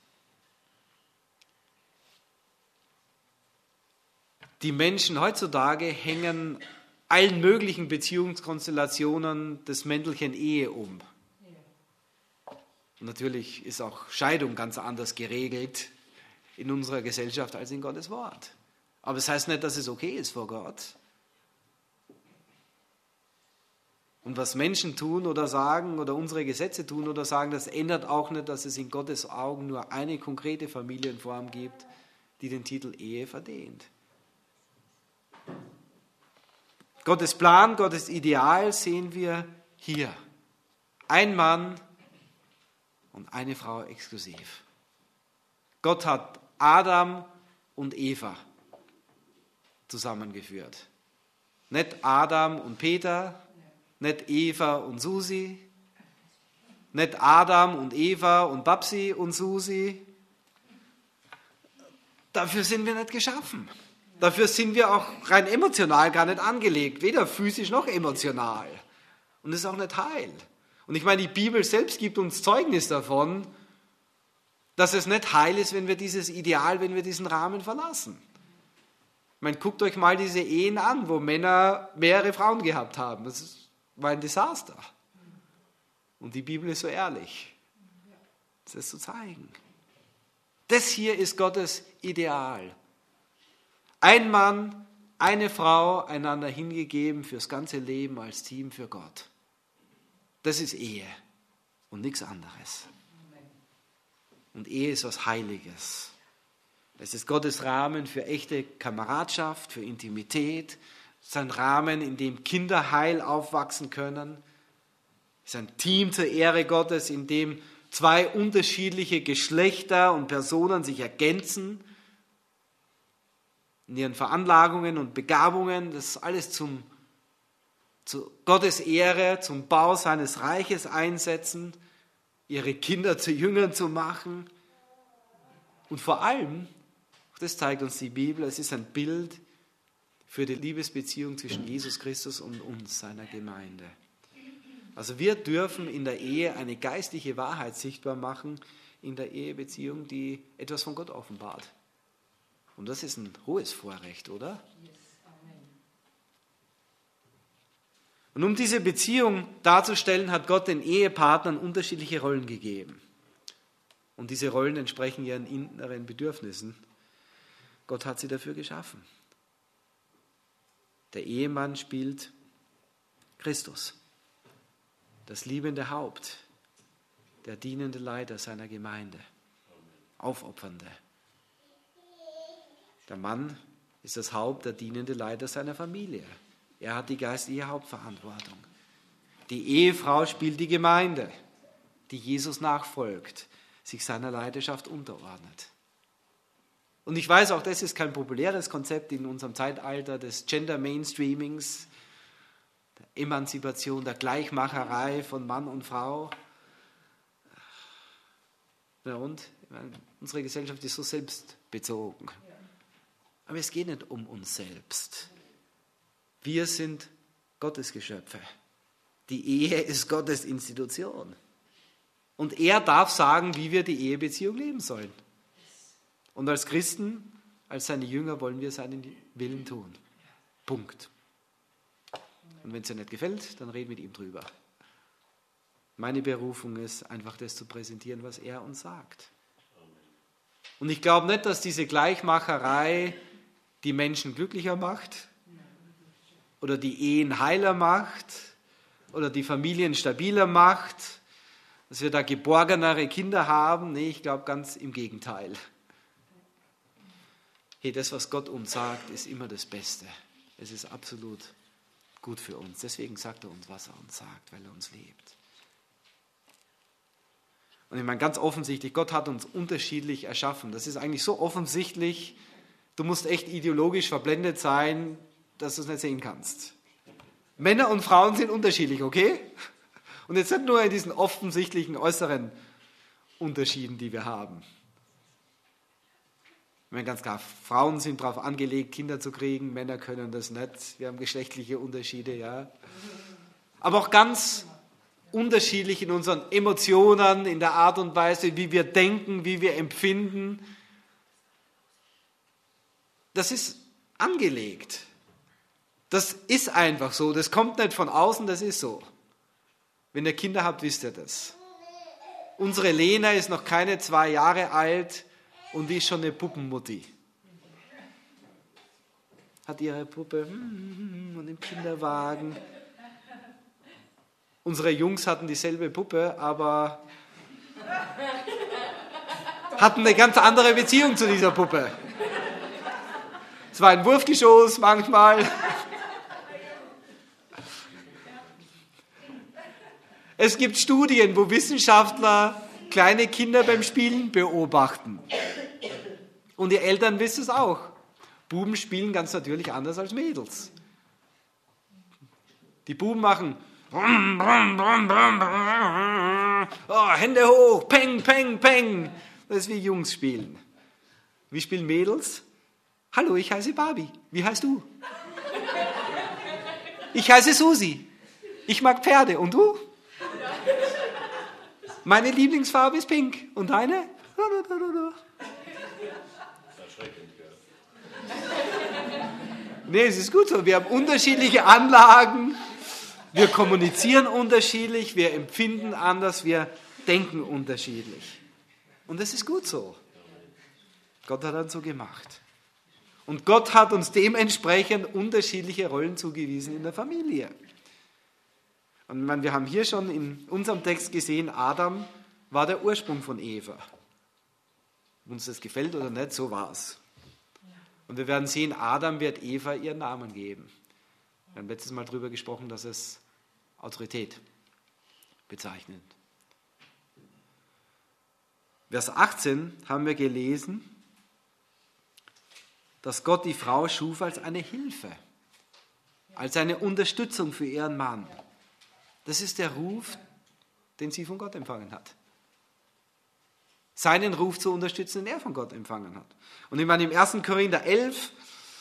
Die Menschen heutzutage hängen allen möglichen Beziehungskonstellationen das Mäntelchen Ehe um. Und natürlich ist auch Scheidung ganz anders geregelt in unserer Gesellschaft als in Gottes Wort. Aber es heißt nicht, dass es okay ist vor Gott. Und was Menschen tun oder sagen oder unsere Gesetze tun oder sagen, das ändert auch nicht, dass es in Gottes Augen nur eine konkrete Familienform gibt, die den Titel Ehe verdient. Gottes Plan, Gottes Ideal sehen wir hier. Ein Mann und eine Frau exklusiv. Gott hat Adam und Eva zusammengeführt. Nicht Adam und Peter, nicht Eva und Susi, nicht Adam und Eva und Babsi und Susi. Dafür sind wir nicht geschaffen. Dafür sind wir auch rein emotional gar nicht angelegt, weder physisch noch emotional. Und das ist auch nicht heil. Und ich meine, die Bibel selbst gibt uns Zeugnis davon, dass es nicht heil ist, wenn wir dieses Ideal, wenn wir diesen Rahmen verlassen. Ich meine, guckt euch mal diese Ehen an, wo Männer mehrere Frauen gehabt haben. Das war ein Desaster. Und die Bibel ist so ehrlich, das zu zeigen. Das hier ist Gottes Ideal. Ein Mann, eine Frau, einander hingegeben fürs ganze Leben als Team für Gott. Das ist Ehe und nichts anderes. Und Ehe ist was Heiliges. Es ist Gottes Rahmen für echte Kameradschaft, für Intimität. Es ist ein Rahmen, in dem Kinder heil aufwachsen können. Es ist ein Team zur Ehre Gottes, in dem zwei unterschiedliche Geschlechter und Personen sich ergänzen. In ihren Veranlagungen und Begabungen, das alles zum, zu Gottes Ehre, zum Bau seines Reiches einsetzen, ihre Kinder zu Jüngern zu machen. Und vor allem, das zeigt uns die Bibel, es ist ein Bild für die Liebesbeziehung zwischen Jesus Christus und uns, seiner Gemeinde. Also wir dürfen in der Ehe eine geistliche Wahrheit sichtbar machen, in der Ehebeziehung, die etwas von Gott offenbart. Und das ist ein hohes Vorrecht, oder? Und um diese Beziehung darzustellen, hat Gott den Ehepartnern unterschiedliche Rollen gegeben. Und diese Rollen entsprechen ihren inneren Bedürfnissen. Gott hat sie dafür geschaffen. Der Ehemann spielt Christus, das liebende Haupt, der dienende Leiter seiner Gemeinde, Aufopfernde. Der Mann ist das Haupt, der dienende Leiter seiner Familie. Er hat die geistliche Hauptverantwortung. Die Ehefrau spielt die Gemeinde, die Jesus nachfolgt, sich seiner Leidenschaft unterordnet. Und ich weiß, auch das ist kein populäres Konzept in unserem Zeitalter des Gender-Mainstreamings, der Emanzipation, der Gleichmacherei von Mann und Frau. Na und? Ich meine, unsere Gesellschaft ist so selbstbezogen. Aber es geht nicht um uns selbst. Wir sind Gottes Geschöpfe. Die Ehe ist Gottes Institution. Und er darf sagen, wie wir die Ehebeziehung leben sollen. Und als Christen, als seine Jünger, wollen wir seinen Willen tun. Punkt. Und wenn es dir nicht gefällt, dann red mit ihm drüber. Meine Berufung ist, einfach das zu präsentieren, was er uns sagt. Und ich glaube nicht, dass diese Gleichmacherei die Menschen glücklicher macht oder die Ehen heiler macht oder die Familien stabiler macht, dass wir da geborgenere Kinder haben. Nee, ich glaube ganz im Gegenteil. Hey, das, was Gott uns sagt, ist immer das Beste. Es ist absolut gut für uns. Deswegen sagt er uns, was er uns sagt, weil er uns liebt. Und ich meine, ganz offensichtlich, Gott hat uns unterschiedlich erschaffen. Das ist eigentlich so offensichtlich, du musst echt ideologisch verblendet sein, dass du es nicht sehen kannst. Männer und Frauen sind unterschiedlich, okay? Und jetzt nicht nur in diesen offensichtlichen äußeren Unterschieden, die wir haben. Ich meine, ganz klar, Frauen sind darauf angelegt, Kinder zu kriegen, Männer können das nicht. Wir haben geschlechtliche Unterschiede, ja. Aber auch ganz unterschiedlich in unseren Emotionen, in der Art und Weise, wie wir denken, wie wir empfinden. Das ist angelegt. Das ist einfach so. Das kommt nicht von außen, das ist so. Wenn ihr Kinder habt, wisst ihr das. Unsere Lena ist noch keine zwei Jahre alt und die ist schon eine Puppenmutti. Hat ihre Puppe und im Kinderwagen. Unsere Jungs hatten dieselbe Puppe, aber hatten eine ganz andere Beziehung zu dieser Puppe. Es war ein Wurfgeschoss manchmal. Es gibt Studien, wo Wissenschaftler kleine Kinder beim Spielen beobachten. Und die Eltern wissen es auch. Buben spielen ganz natürlich anders als Mädels. Die Buben machen oh, Hände hoch, peng, peng, peng. Das ist wie Jungs spielen. Wie spielen Mädels? Hallo, ich heiße Barbie. Wie heißt du? Ich heiße Susi. Ich mag Pferde. Und du? Meine Lieblingsfarbe ist pink. Und deine? Nee, es ist gut so. Wir haben unterschiedliche Anlagen. Wir kommunizieren unterschiedlich. Wir empfinden anders. Wir denken unterschiedlich. Und das ist gut so. Gott hat uns so gemacht. Und Gott hat uns dementsprechend unterschiedliche Rollen zugewiesen in der Familie. Und wir haben hier schon in unserem Text gesehen, Adam war der Ursprung von Eva. Ob uns das gefällt oder nicht, so war es. Und wir werden sehen, Adam wird Eva ihren Namen geben. Wir haben letztes Mal darüber gesprochen, dass es Autorität bezeichnet. Vers achtzehn haben wir gelesen, dass Gott die Frau schuf als eine Hilfe, als eine Unterstützung für ihren Mann. Das ist der Ruf, den sie von Gott empfangen hat. Seinen Ruf zu unterstützen, den er von Gott empfangen hat. Und ich meine, im ersten Korinther elf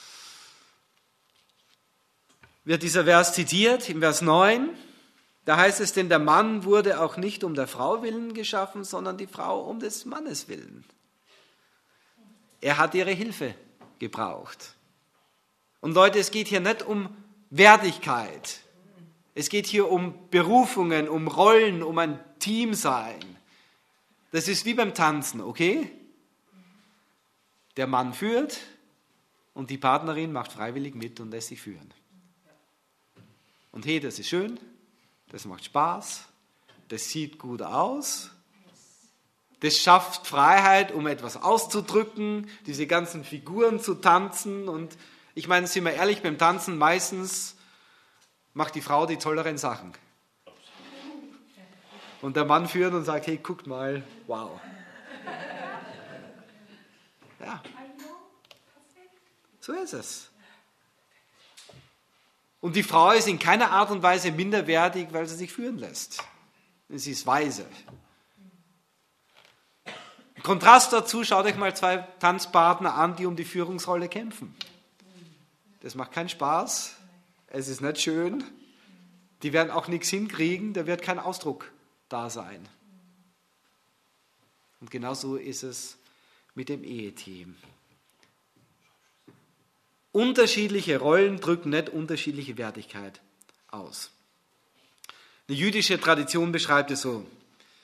wird dieser Vers zitiert, im Vers neun. Da heißt es, denn der Mann wurde auch nicht um der Frau willen geschaffen, sondern die Frau um des Mannes willen. Er hat ihre Hilfe gebraucht. Und Leute, es geht hier nicht um Wertigkeit. Es geht hier um Berufungen, um Rollen, um ein Teamsein. Das ist wie beim Tanzen, okay? Der Mann führt und die Partnerin macht freiwillig mit und lässt sich führen. Und hey, das ist schön, das macht Spaß, das sieht gut aus, das schafft Freiheit, um etwas auszudrücken, diese ganzen Figuren zu tanzen. Und ich meine, sind wir ehrlich, beim Tanzen meistens macht die Frau die tolleren Sachen. Und der Mann führt und sagt, hey, guckt mal, wow. Ja, so ist es. Und die Frau ist in keiner Art und Weise minderwertig, weil sie sich führen lässt. Sie ist weise. Im Kontrast dazu, schaut euch mal zwei Tanzpartner an, die um die Führungsrolle kämpfen. Das macht keinen Spaß. Es ist nicht schön. Die werden auch nichts hinkriegen. Da wird kein Ausdruck da sein. Und genauso ist es mit dem Eheteam. Unterschiedliche Rollen drücken nicht unterschiedliche Wertigkeit aus. Eine jüdische Tradition beschreibt es so.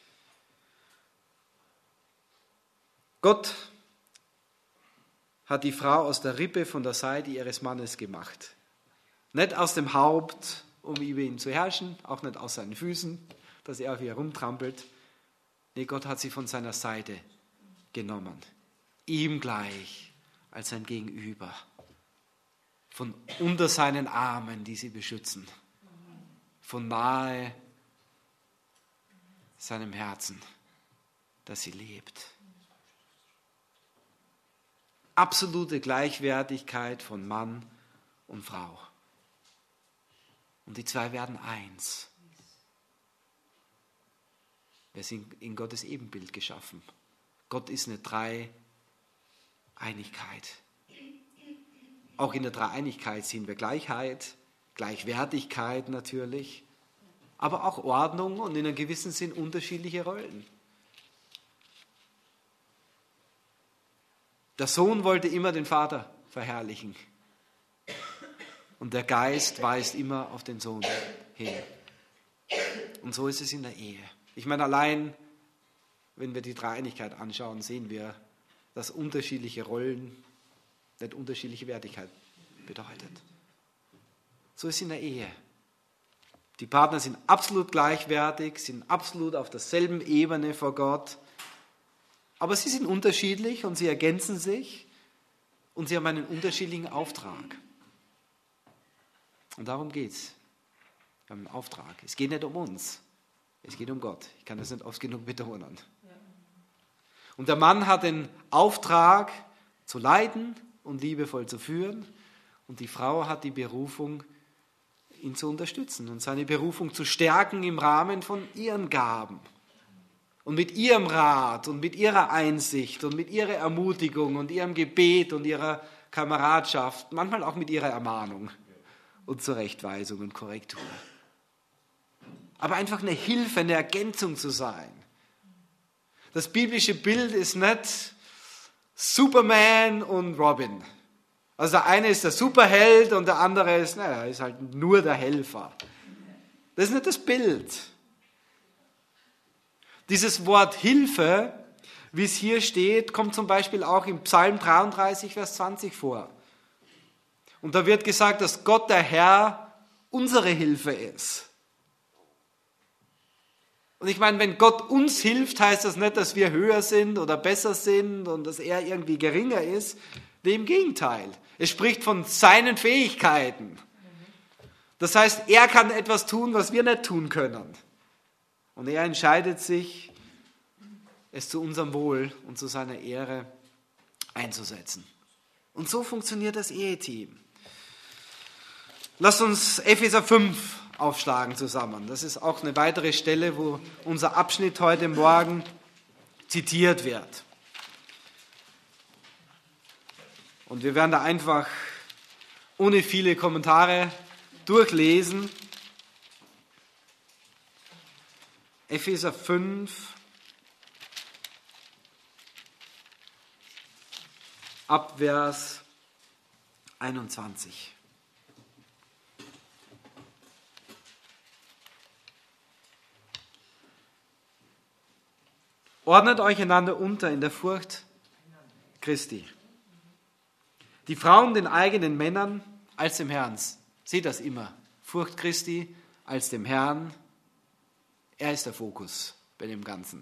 Gott hat die Frau aus der Rippe von der Seite ihres Mannes gemacht. Nicht aus dem Haupt um über ihn zu herrschen, auch nicht aus seinen Füßen, dass er auf ihr rumtrampelt. Nee, Gott hat sie von seiner Seite genommen. Ihm gleich als sein Gegenüber. Von unter seinen Armen, die sie beschützen. Von nahe seinem Herzen, das sie lebt. Absolute Gleichwertigkeit von Mann und Frau. Und die zwei werden eins. Wir sind in Gottes Ebenbild geschaffen. Gott ist eine Dreieinigkeit. Auch in der Dreieinigkeit sehen wir Gleichheit, Gleichwertigkeit natürlich, aber auch Ordnung und in einem gewissen Sinn unterschiedliche Rollen. Der Sohn wollte immer den Vater verherrlichen und der Geist weist immer auf den Sohn hin. Und so ist es in der Ehe. Ich meine, allein, wenn wir die Dreieinigkeit anschauen, sehen wir, dass unterschiedliche Rollen nicht unterschiedliche Wertigkeit bedeutet. So ist es in der Ehe. Die Partner sind absolut gleichwertig, sind absolut auf derselben Ebene vor Gott, aber sie sind unterschiedlich und sie ergänzen sich und sie haben einen unterschiedlichen Auftrag. Und darum geht es. Wir haben einen Auftrag. Es geht nicht um uns, es geht um Gott. Ich kann das nicht oft genug betonen. Und der Mann hat den Auftrag, zu leiten und liebevoll zu führen. Und die Frau hat die Berufung, ihn zu unterstützen und seine Berufung zu stärken im Rahmen von ihren Gaben. Und mit ihrem Rat und mit ihrer Einsicht und mit ihrer Ermutigung und ihrem Gebet und ihrer Kameradschaft, manchmal auch mit ihrer Ermahnung und Zurechtweisung und Korrektur. Aber einfach eine Hilfe, eine Ergänzung zu sein. Das biblische Bild ist nicht Superman und Robin. Also der eine ist der Superheld und der andere ist, naja, ist halt nur der Helfer. Das ist nicht das Bild. Dieses Wort Hilfe, wie es hier steht, kommt zum Beispiel auch im Psalm dreiunddreißig, Vers zwanzig vor. Und da wird gesagt, dass Gott der Herr unsere Hilfe ist. Und ich meine, wenn Gott uns hilft, heißt das nicht, dass wir höher sind oder besser sind und dass er irgendwie geringer ist. Nee, im Gegenteil. Es spricht von seinen Fähigkeiten. Das heißt, er kann etwas tun, was wir nicht tun können. Und er entscheidet sich, es zu unserem Wohl und zu seiner Ehre einzusetzen. Und so funktioniert das Eheteam. Lasst uns Epheser fünf aufschlagen zusammen. Das ist auch eine weitere Stelle, wo unser Abschnitt heute Morgen zitiert wird. Und wir werden da einfach ohne viele Kommentare durchlesen. Epheser fünf, ab Vers einundzwanzig. Ordnet euch einander unter in der Furcht Christi. Die Frauen den eigenen Männern als dem Herrn. Seht das immer. Furcht Christi als dem Herrn. Er ist der Fokus bei dem Ganzen.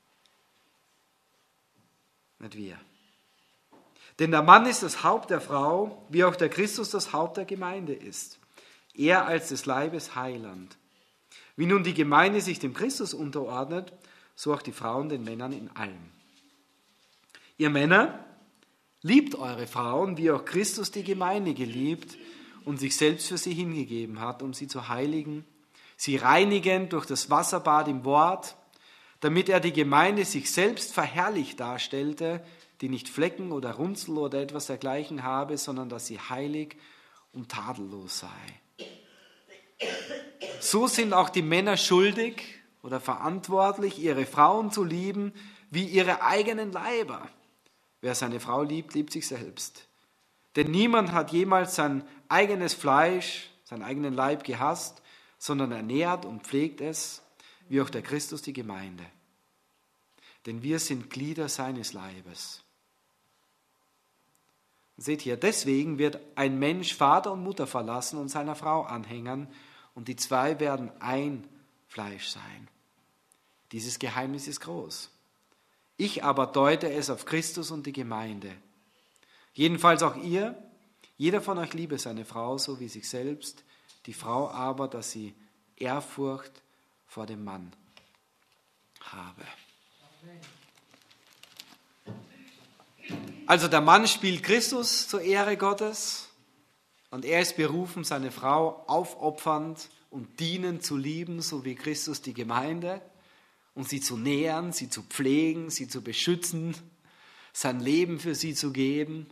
Nicht wir. Denn der Mann ist das Haupt der Frau, wie auch der Christus das Haupt der Gemeinde ist. Er als des Leibes Heiland. Wie nun die Gemeinde sich dem Christus unterordnet, so auch die Frauen den Männern in allem. Ihr Männer, liebt eure Frauen, wie auch Christus die Gemeinde geliebt und sich selbst für sie hingegeben hat, um sie zu heiligen, sie reinigend durch das Wasserbad im Wort, damit er die Gemeinde sich selbst verherrlicht darstellte, die nicht Flecken oder Runzel oder etwas dergleichen habe, sondern dass sie heilig und tadellos sei. So sind auch die Männer schuldig oder verantwortlich, ihre Frauen zu lieben wie ihre eigenen Leiber. Wer seine Frau liebt, liebt sich selbst. Denn niemand hat jemals sein eigenes Fleisch, seinen eigenen Leib gehasst, sondern ernährt und pflegt es, wie auch der Christus die Gemeinde. Denn wir sind Glieder seines Leibes. Seht hier, deswegen wird ein Mensch Vater und Mutter verlassen und seiner Frau anhängen, und die zwei werden ein Fleisch sein. Dieses Geheimnis ist groß. Ich aber deute es auf Christus und die Gemeinde. Jedenfalls auch ihr, jeder von euch liebe seine Frau so wie sich selbst, die Frau aber, dass sie Ehrfurcht vor dem Mann habe. Also der Mann spielt Christus zur Ehre Gottes und er ist berufen, seine Frau aufopfernd und dienend zu lieben, so wie Christus die Gemeinde, und sie zu nähern, sie zu pflegen, sie zu beschützen, sein Leben für sie zu geben.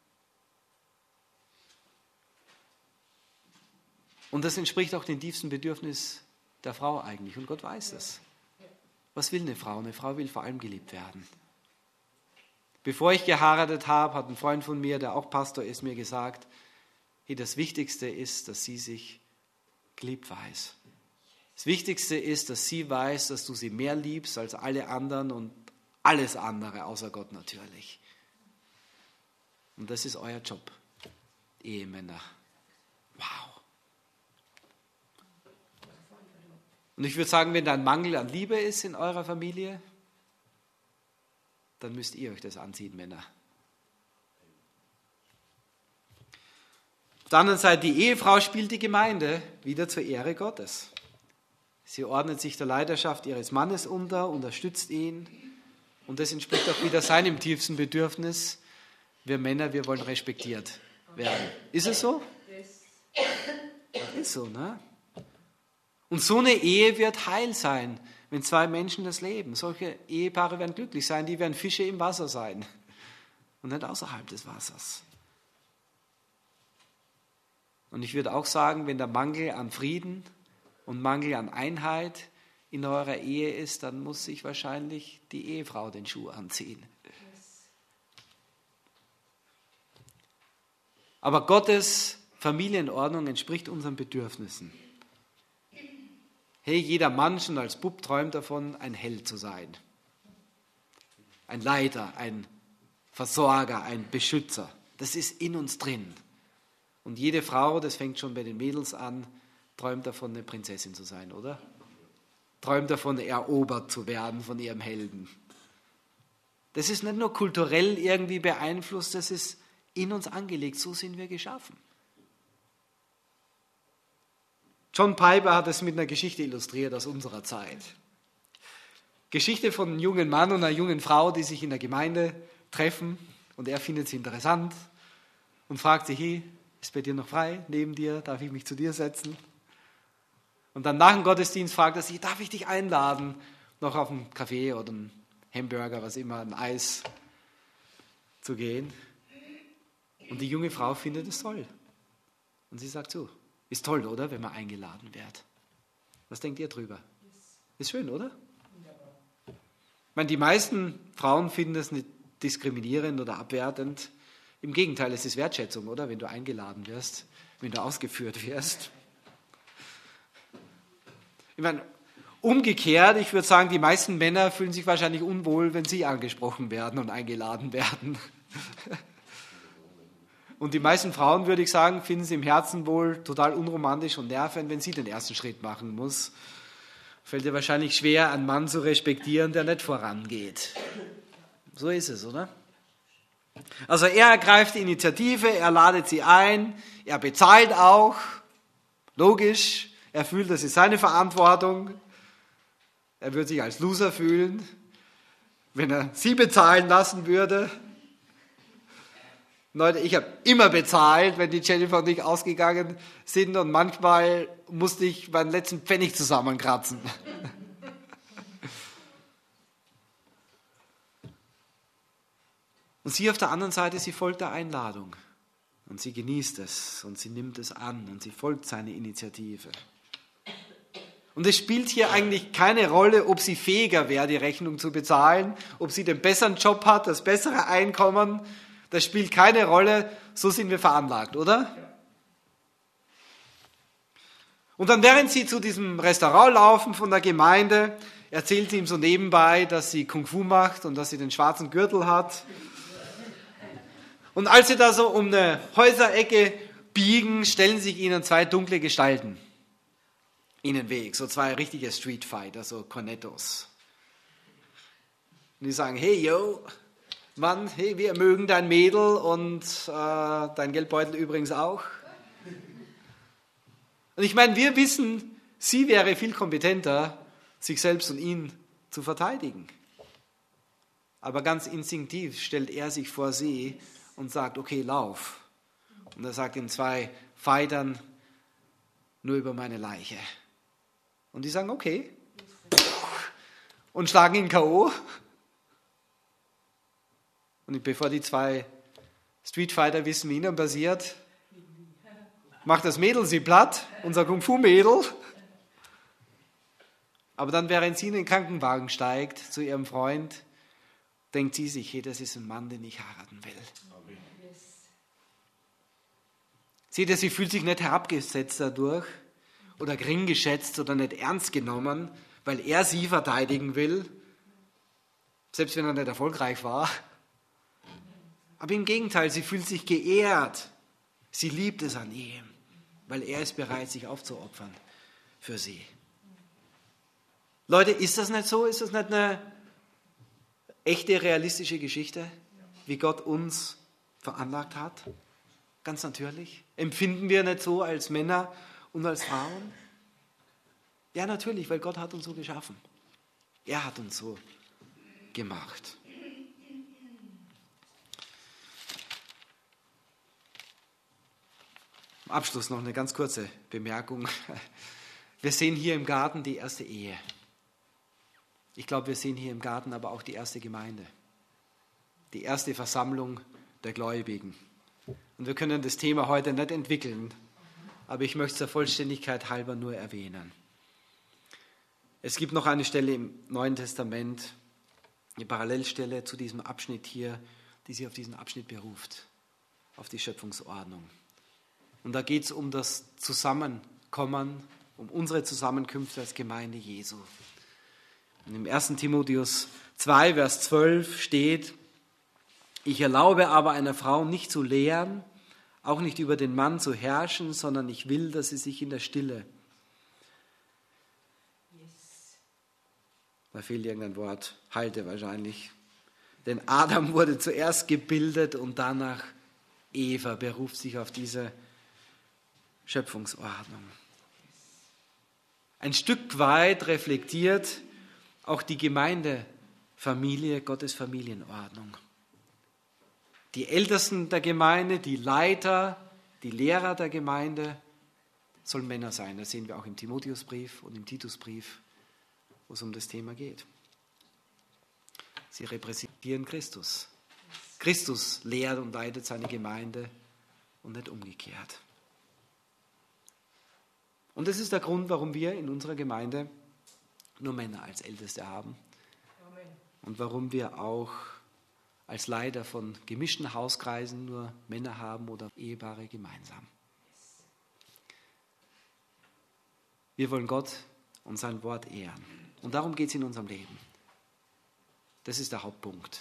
Und das entspricht auch dem tiefsten Bedürfnis der Frau eigentlich. Und Gott weiß es. Was will eine Frau? Eine Frau will vor allem geliebt werden. Bevor ich geheiratet habe, hat ein Freund von mir, der auch Pastor ist, mir gesagt, hey, das Wichtigste ist, dass sie sich geliebt weiß. Das Wichtigste ist, dass sie weiß, dass du sie mehr liebst als alle anderen und alles andere, außer Gott natürlich. Und das ist euer Job, Ehemänner. Wow. Und ich würde sagen, wenn da ein Mangel an Liebe ist in eurer Familie, dann müsst ihr euch das anziehen, Männer. Auf der anderen Seite, die Ehefrau spielt die Gemeinde wieder zur Ehre Gottes. Sie ordnet sich der Leiterschaft ihres Mannes unter, unterstützt ihn. Und das entspricht auch wieder seinem tiefsten Bedürfnis. Wir Männer, wir wollen respektiert werden. Ist es so? Ist so, ne? Und so eine Ehe wird heil sein, wenn zwei Menschen das leben. Solche Ehepaare werden glücklich sein, die werden Fische im Wasser sein und nicht außerhalb des Wassers. Und ich würde auch sagen, wenn der Mangel an Frieden und Mangel an Einheit in eurer Ehe ist, dann muss sich wahrscheinlich die Ehefrau den Schuh anziehen. Aber Gottes Familienordnung entspricht unseren Bedürfnissen. Hey, jeder Mann schon als Bub träumt davon, ein Held zu sein. Ein Leiter, ein Versorger, ein Beschützer. Das ist in uns drin. Und jede Frau, das fängt schon bei den Mädels an, träumt davon, eine Prinzessin zu sein, oder? Träumt davon, erobert zu werden von ihrem Helden. Das ist nicht nur kulturell irgendwie beeinflusst, das ist in uns angelegt. So sind wir geschaffen. John Piper hat es mit einer Geschichte illustriert aus unserer Zeit. Geschichte von einem jungen Mann und einer jungen Frau, die sich in der Gemeinde treffen und er findet sie interessant und fragt sie, hey, ist bei dir noch frei? Neben dir, darf ich mich zu dir setzen? Und dann nach dem Gottesdienst fragt er sie, darf ich dich einladen, noch auf einen Kaffee oder einen Hamburger, was immer, ein Eis zu gehen? Und die junge Frau findet es toll. Und sie sagt so, ist toll, oder, wenn man eingeladen wird. Was denkt ihr drüber? Ist schön, oder? Ich meine, die meisten Frauen finden es nicht diskriminierend oder abwertend. Im Gegenteil, es ist Wertschätzung, oder? Wenn du eingeladen wirst, wenn du ausgeführt wirst. Ich meine, umgekehrt, ich würde sagen, die meisten Männer fühlen sich wahrscheinlich unwohl, wenn sie angesprochen werden und eingeladen werden. Und die meisten Frauen, würde ich sagen, finden es im Herzen wohl total unromantisch und nervend, wenn sie den ersten Schritt machen muss. Fällt ihr wahrscheinlich schwer, einen Mann zu respektieren, der nicht vorangeht. So ist es, oder? Also er ergreift die Initiative, er ladet sie ein, er bezahlt auch, logisch, er fühlt, das ist seine Verantwortung. Er würde sich als Loser fühlen, wenn er sie bezahlen lassen würde. Leute, ich habe immer bezahlt, wenn die Jennifer und ich ausgegangen sind und manchmal musste ich meinen letzten Pfennig zusammenkratzen. Und sie auf der anderen Seite, sie folgt der Einladung und sie genießt es und sie nimmt es an und sie folgt seiner Initiative. Und es spielt hier eigentlich keine Rolle, ob sie fähiger wäre, die Rechnung zu bezahlen, ob sie den besseren Job hat, das bessere Einkommen. Das spielt keine Rolle, so sind wir veranlagt, oder? Und dann, während sie zu diesem Restaurant laufen von der Gemeinde, erzählt sie ihm so nebenbei, dass sie Kung Fu macht und dass sie den schwarzen Gürtel hat. Und als sie da so um eine Häuserecke biegen, stellen sich ihnen zwei dunkle Gestalten ihnen Weg, so zwei richtige Streetfighter, so Cornettos. Und die sagen, hey, yo, Mann, hey, wir mögen dein Mädel und äh, dein Geldbeutel übrigens auch. Und ich meine, wir wissen, sie wäre viel kompetenter, sich selbst und ihn zu verteidigen. Aber ganz instinktiv stellt er sich vor sie und sagt, okay, lauf. Und er sagt den zwei Fightern, nur über meine Leiche. Und die sagen, okay. Und schlagen ihn K O Und bevor die zwei Streetfighter wissen, wie ihnen passiert, macht das Mädel sie platt, unser Kung-Fu-Mädel. Aber dann, während sie in den Krankenwagen steigt, zu ihrem Freund, denkt sie sich, hey, das ist ein Mann, den ich heiraten will. Amen. Seht ihr, sie fühlt sich nicht herabgesetzt dadurch oder gering geschätzt oder nicht ernst genommen, weil er sie verteidigen will, selbst wenn er nicht erfolgreich war. Aber im Gegenteil, sie fühlt sich geehrt. Sie liebt es an ihm, weil er ist bereit, sich aufzuopfern für sie. Leute, ist das nicht so? Ist das nicht eine echte, realistische Geschichte, wie Gott uns veranlagt hat? Ganz natürlich. Empfinden wir nicht so als Männer und als Frauen? Ja, natürlich, weil Gott hat uns so geschaffen. Er hat uns so gemacht. Am Abschluss noch eine ganz kurze Bemerkung. Wir sehen hier im Garten die erste Ehe. Ich glaube, wir sehen hier im Garten aber auch die erste Gemeinde. Die erste Versammlung der Gläubigen. Und wir können das Thema heute nicht entwickeln, aber ich möchte es der Vollständigkeit halber nur erwähnen. Es gibt noch eine Stelle im Neuen Testament, eine Parallelstelle zu diesem Abschnitt hier, die sich auf diesen Abschnitt beruft, auf die Schöpfungsordnung. Und da geht es um das Zusammenkommen, um unsere Zusammenkünfte als Gemeinde Jesu. Und im ersten Timotheus zwei, Vers zwölf steht, ich erlaube aber einer Frau nicht zu lehren, auch nicht über den Mann zu herrschen, sondern ich will, dass sie sich in der Stille. Yes. Da fehlt irgendein Wort, halte wahrscheinlich. Denn Adam wurde zuerst gebildet und danach Eva beruft sich auf diese Schöpfungsordnung. Ein Stück weit reflektiert auch die Gemeindefamilie Gottes Familienordnung. Die Ältesten der Gemeinde, die Leiter, die Lehrer der Gemeinde sollen Männer sein. Das sehen wir auch im Timotheusbrief und im Titusbrief, wo es um das Thema geht. Sie repräsentieren Christus. Christus lehrt und leitet seine Gemeinde und nicht umgekehrt. Und das ist der Grund, warum wir in unserer Gemeinde nur Männer als Älteste haben. Amen. Und warum wir auch als Leiter von gemischten Hauskreisen nur Männer haben oder Ehepaare gemeinsam. Wir wollen Gott und sein Wort ehren. Und darum geht es in unserem Leben. Das ist der Hauptpunkt.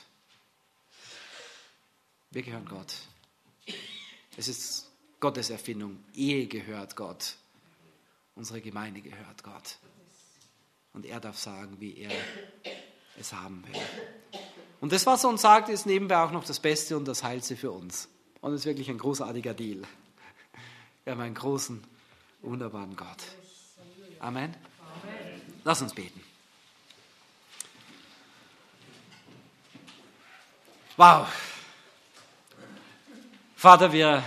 Wir gehören Gott. Es ist Gottes Erfindung. Ehe gehört Gott. Unsere Gemeinde gehört Gott. Und er darf sagen, wie er es haben will. Und das, was er uns sagt, ist nebenbei auch noch das Beste und das Heilste für uns. Und es ist wirklich ein großartiger Deal. Wir haben einen großen, wunderbaren Gott. Amen. Amen. Lass uns beten. Wow. Vater, wir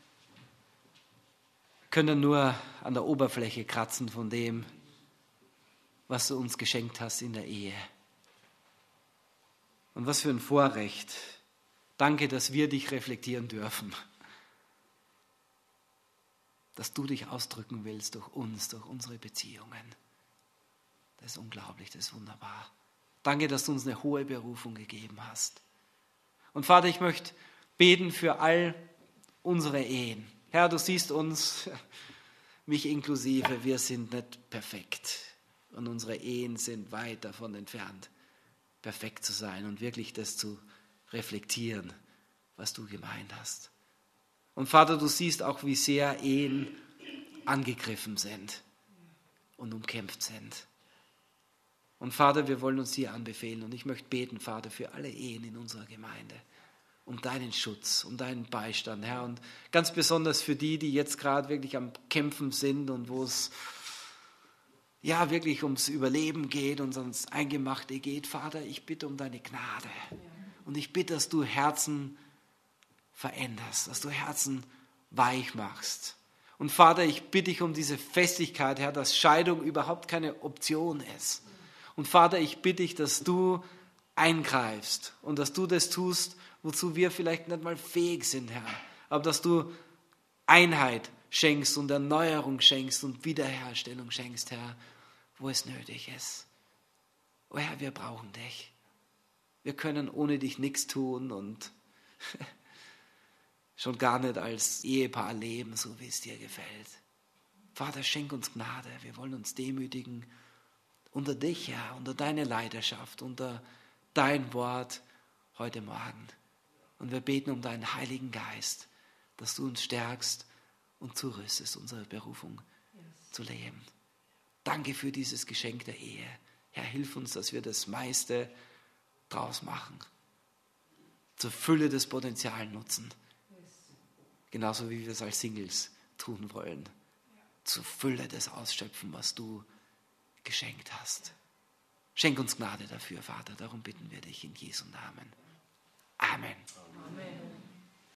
können nur an der Oberfläche kratzen von dem, was du uns geschenkt hast in der Ehe. Und was für ein Vorrecht. Danke, dass wir dich reflektieren dürfen. Dass du dich ausdrücken willst durch uns, durch unsere Beziehungen. Das ist unglaublich, das ist wunderbar. Danke, dass du uns eine hohe Berufung gegeben hast. Und Vater, ich möchte beten für all unsere Ehen. Herr, du siehst uns, mich inklusive, wir sind nicht perfekt. Und unsere Ehen sind weit davon entfernt, perfekt zu sein und wirklich das zu reflektieren, was du gemeint hast. Und Vater, du siehst auch, wie sehr Ehen angegriffen sind und umkämpft sind. Und Vater, wir wollen uns dir anbefehlen und ich möchte beten, Vater, für alle Ehen in unserer Gemeinde, um deinen Schutz, um deinen Beistand, Herr, und ganz besonders für die, die jetzt gerade wirklich am Kämpfen sind und wo es ja wirklich ums Überleben geht und ums Eingemachte geht. Vater, ich bitte um deine Gnade und ich bitte, dass du Herzen veränderst, dass du Herzen weich machst. Und Vater, ich bitte dich um diese Festigkeit, Herr, dass Scheidung überhaupt keine Option ist. Und Vater, ich bitte dich, dass du eingreifst und dass du das tust, wozu wir vielleicht nicht mal fähig sind, Herr. Aber dass du Einheit schenkst und Erneuerung schenkst und Wiederherstellung schenkst, Herr, wo es nötig ist. Oh Herr, wir brauchen dich. Wir können ohne dich nichts tun und schon gar nicht als Ehepaar leben, so wie es dir gefällt. Vater, schenk uns Gnade. Wir wollen uns demütigen unter dich, Herr, unter deine Leiterschaft, unter dein Wort heute Morgen. Und wir beten um deinen Heiligen Geist, dass du uns stärkst und zurüstest, unsere Berufung yes. zu leben. Danke für dieses Geschenk der Ehe. Herr, hilf uns, dass wir das meiste draus machen. Zur Fülle des Potenzials nutzen. Genauso wie wir es als Singles tun wollen. Zur Fülle des Ausschöpfen, was du geschenkt hast. Schenk uns Gnade dafür, Vater. Darum bitten wir dich in Jesu Namen. Amen. Amen.